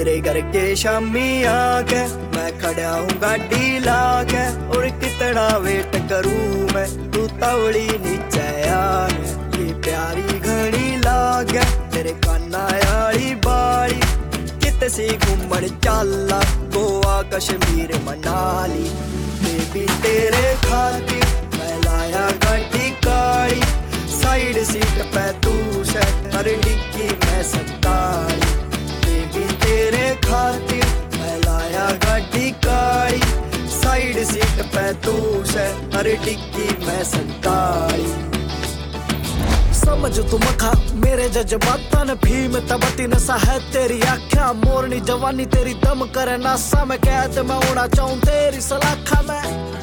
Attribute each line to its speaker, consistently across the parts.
Speaker 1: तेरे घर के शामी आके मैं खड़ा हूँ गाड़ी लाके, और कितना वेट करूँ मैं, तू तवड़ी नीचे आके। ये प्यारी घड़ी लागे तेरे काना यारी बाड़ी, कित सी घूमन चाला गोवा कश्मीर मनाली। बेबी तेरे खातिर मैं लाया गाड़ी काली, साइड सीट पे तू से हर डिक्की में सतारी। बेबी तेरे खातिर मैं लाया गाड़ी काली, साइड सीट पे तू से हर डिक्की में सतारी।
Speaker 2: समझ तू मखा मेरे जज्बातां ने भीम तबती नशा है तेरी आख्या, मोरनी जवानी तेरी दम करे नासा। मैं कैद मैं होना चाहूं तेरी सलाखा में।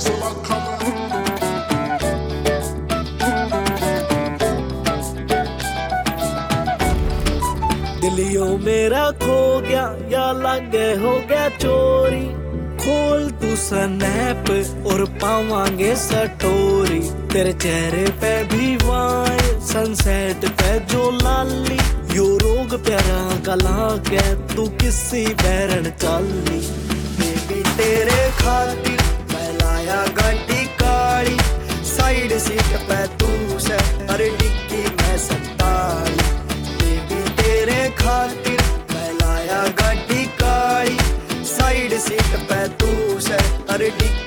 Speaker 2: दिलियो मेरा खो गया या लगे हो गया चोरी, खोल तू स्नैप और पावांगे स्टोरी। तेरे चेहरे पे भी वाइन सनसेट पे जो लाली, यो रोग प्यारा गला के तू किसी बैरन चाली।
Speaker 1: बेबी तेरे खातिर मैं लाया गाड़ी काली, साइड सीट पे तू से हर डिक्की में सतारी। बेबी तेरे खातिर मैं लाया गाड़ी काली, साइड सीट पे तू से हर डिक्की